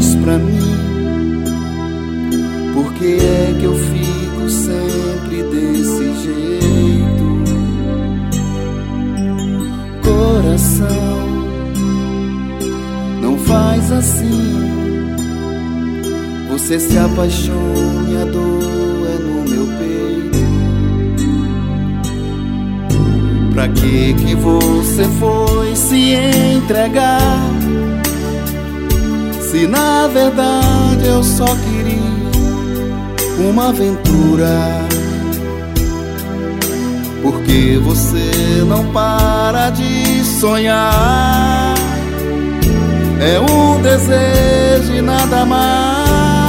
Diz pra mim, por que é que eu fico sempre desse jeito? Coração, não faz assim. Você se apaixone, a dor é no meu peito. Pra que você foi se entregar? Se na verdade eu só queria uma aventura. Porque você não para de sonhar. É um desejo e nada mais.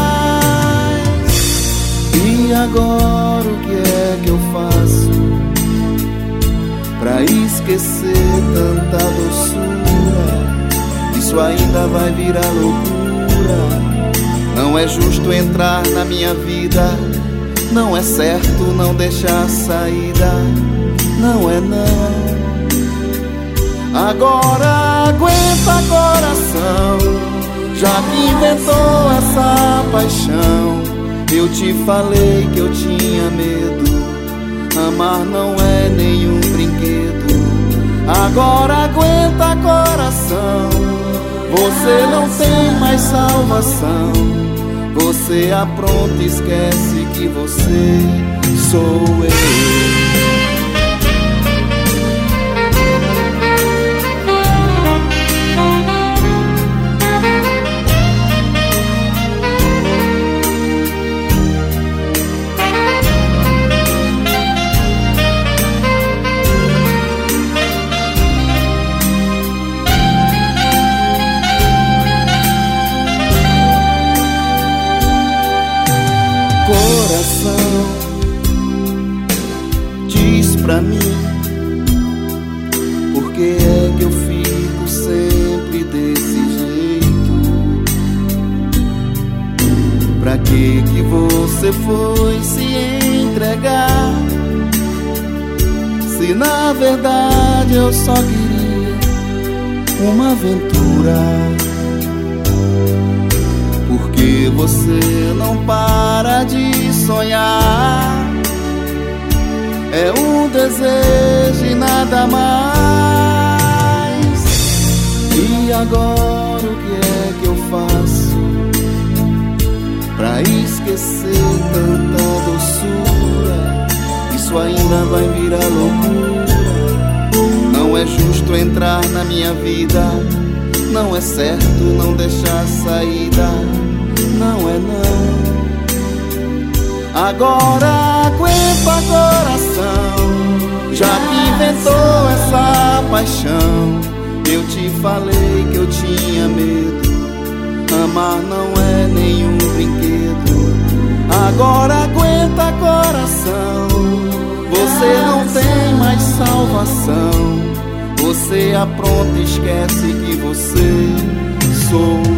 E agora o que é que eu faço pra esquecer tanta doçura? Isso ainda vai virar loucura. Não é justo entrar na minha vida, não é certo não deixar saída, não é não. Agora aguenta, coração, já que inventou essa paixão. Eu te falei que eu tinha medo, amar não é nenhum brinquedo. Agora aguenta, coração, você não tem mais salvação. Você apronta e esquece que você sou eu. Coração, diz pra mim, por que é que eu fico sempre desse jeito? Pra que você foi se entregar? Se na verdade eu só queria uma aventura. Porque você não para de sonhar. É um desejo e nada mais. E agora o que é que eu faço pra esquecer tanta doçura? Isso ainda vai virar loucura. Não é justo entrar na minha vida, não é certo não deixar saída, não é não. Agora aguenta, coração, já que inventou essa paixão. Eu te falei que eu tinha medo, amar não é nenhum brinquedo. Agora aguenta, coração, você não tem mais salvação. Você apronta e esquece que você sou